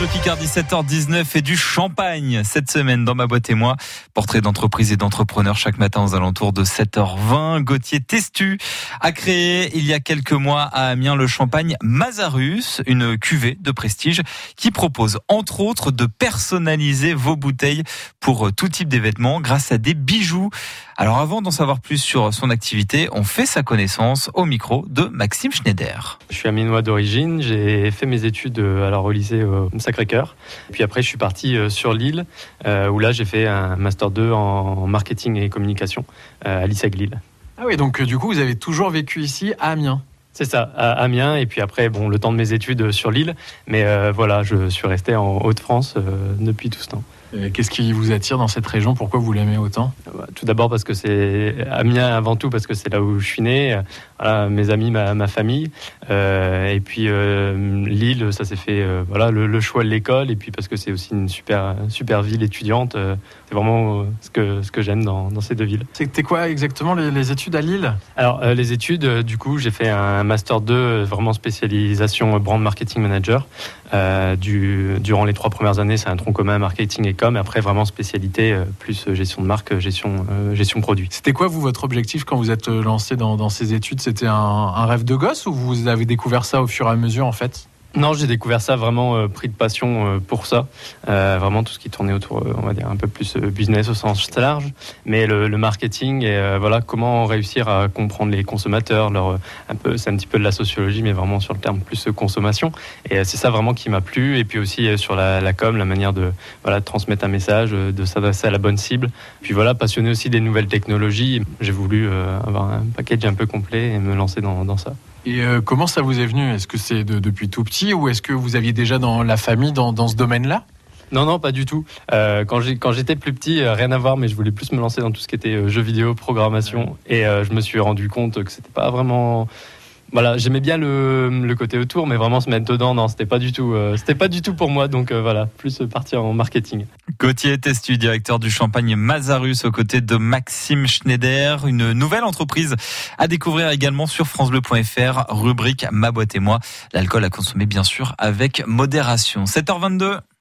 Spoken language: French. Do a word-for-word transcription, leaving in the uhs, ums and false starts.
Bleu Picardie, sept heures dix-neuf et du champagne cette semaine dans Ma Boîte et Moi. Portrait d'entreprise et d'entrepreneurs chaque matin aux alentours de sept heures vingt. Gauthier Testu a créé il y a quelques mois à Amiens le champagne Mazarus, une cuvée de prestige qui propose entre autres de personnaliser vos bouteilles pour tout type d'événements grâce à des bijoux. Alors avant d'en savoir plus sur son activité, on fait sa connaissance au micro de Maxime Schneider. Je suis amiénois d'origine, j'ai fait mes études alors au lycée au Sacré-Cœur. Puis après je suis parti sur Lille où là j'ai fait un master deux en marketing et communication à l'I S E G Lille. Ah oui, donc du coup vous avez toujours vécu ici à Amiens? C'est ça, à Amiens, et puis après, bon, le temps de mes études sur l'île, mais euh, voilà, je suis resté en Hauts-de-France euh, depuis tout ce temps. Et qu'est-ce qui vous attire dans cette région? Pourquoi vous l'aimez autant? Tout d'abord parce que c'est Amiens avant tout, parce que c'est là où je suis né, voilà, mes amis, ma, ma famille, euh, et puis euh, Lille, ça s'est fait, euh, voilà, le, le choix de l'école, et puis parce que c'est aussi une super, super ville étudiante, euh, c'est vraiment euh, ce que, ce que j'aime dans, dans ces deux villes. C'était quoi exactement les, les études à Lille? Alors euh, les études, euh, du coup, j'ai fait un master deux, vraiment spécialisation brand marketing manager. Euh, du, durant les trois premières années, c'est un tronc commun marketing et com. Et après, vraiment spécialité euh, plus gestion de marque, gestion, euh, gestion produit. C'était quoi, vous, votre objectif quand vous êtes lancé dans, dans ces études? C'était un, un rêve de gosse ou vous avez découvert ça au fur et à mesure, en fait? Non, j'ai découvert ça vraiment euh, pris de passion euh, pour ça. Euh, vraiment tout ce qui tournait autour, euh, on va dire, un peu plus euh, business au sens large. Mais le, le marketing et euh, voilà, comment réussir à comprendre les consommateurs, leur, un peu, c'est un petit peu de la sociologie, mais vraiment sur le terme plus euh, consommation. Et euh, c'est ça vraiment qui m'a plu. Et puis aussi euh, sur la, la com, la manière de, voilà, de transmettre un message, euh, de s'adresser à la bonne cible. Puis voilà, passionné aussi des nouvelles technologies. J'ai voulu euh, avoir un package un peu complet et me lancer dans, dans ça. Et euh, comment ça vous est venu? Est-ce que c'est de, depuis tout petit ou est-ce que vous aviez déjà dans la famille dans, dans ce domaine-là? Non, non, pas du tout. Euh, quand, j'ai, quand j'étais plus petit, euh, rien à voir, mais je voulais plus me lancer dans tout ce qui était euh, jeux vidéo, programmation. Et euh, je me suis rendu compte que c'était pas vraiment... Voilà, j'aimais bien le, le côté autour, mais vraiment se mettre dedans, non, c'était pas du tout, euh, c'était pas du tout pour moi. Donc euh, voilà, plus partir en marketing. Gauthier Testu, directeur du champagne Mazarus, aux côtés de Maxime Schneider. Une nouvelle entreprise à découvrir également sur francebleu point fr, rubrique Ma Boîte et Moi. L'alcool à consommer bien sûr avec modération. sept heures vingt-deux.